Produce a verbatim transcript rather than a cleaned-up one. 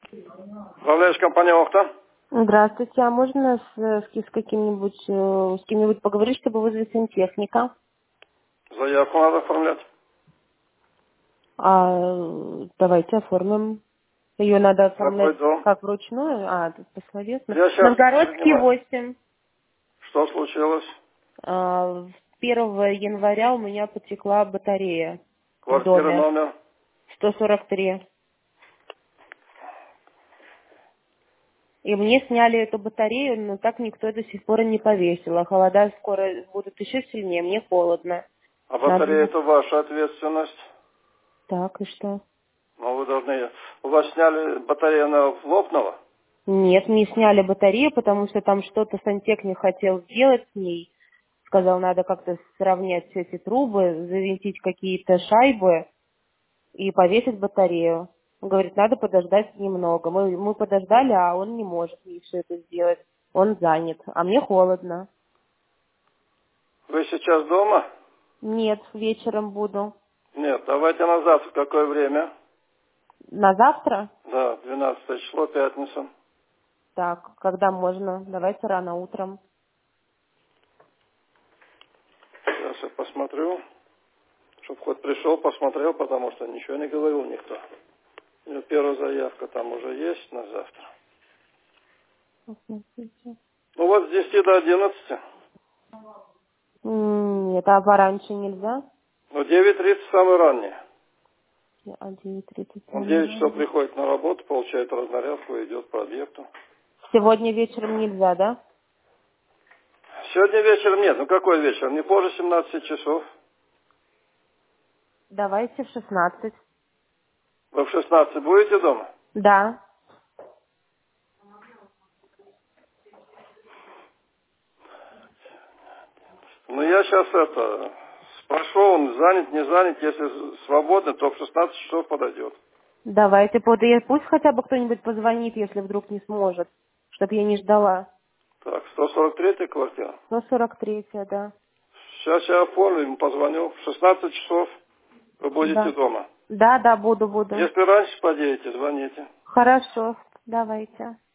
Управляешь компания Охта? Здравствуйте, а можно с, с, с каким-нибудь, э, с кем-нибудь поговорить, чтобы вызвать сантехника? Заявку надо оформлять. А, э, давайте оформим. Ее надо Какой оформлять дом? как вручную, а, тут пословесно. Я сейчас Новгородский занимаюсь. восемь. Что случилось? А, первого января у меня потекла батарея в Квартира доме. номер. сто сорок три. И мне сняли эту батарею, но так никто до сих пор и не повесил. А холода скоро будут еще сильнее, мне холодно. А Надо... батарея это ваша ответственность. Так, и что? Но вы должны... У вас сняли батарею, она лопнула? Нет, не сняли батарею, потому что там что-то сантехник хотел сделать с ней. Сказал, надо как-то сравнять все эти трубы, завинтить какие-то шайбы и повесить батарею. Он говорит, надо подождать немного. Мы, мы подождали, а он не может мне все это сделать. Он занят, а мне холодно. Вы сейчас дома? Нет, вечером буду. Нет, давайте на завтра. В какое время? На завтра? Да, двенадцатое число, пятница. Так, когда можно? Давайте рано утром. Сейчас я посмотрю. Чтоб хоть пришел, посмотрел, потому что ничего не говорил никто. У него первая заявка там уже есть на завтра. Посмотрите. Ну вот с десяти до одиннадцати. М, Нет, а пораньше нельзя? Ну, девять тридцать самый ранний. А девять тридцать Он в девять часов самое. приходит на работу, получает разнарядку и идет по объекту. Сегодня вечером нельзя, да? Сегодня вечером нет. Ну какой вечер? Не позже семнадцати часов. Давайте в шестнадцать. Вы в шестнадцать будете дома? Да. Ну я сейчас это спрошу, он занят, не занят. Если свободно, то в шестнадцать часов подойдет. Давайте под и пусть хотя бы кто-нибудь позвонит, если вдруг не сможет, чтобы я не ждала. Так, сто сорок третья квартира. сто сорок третья, да. Сейчас я оформлю, ему позвоню. В шестнадцать часов вы будете Да. дома. Да, да, буду, буду. Если раньше подъедете, звоните. Хорошо, давайте.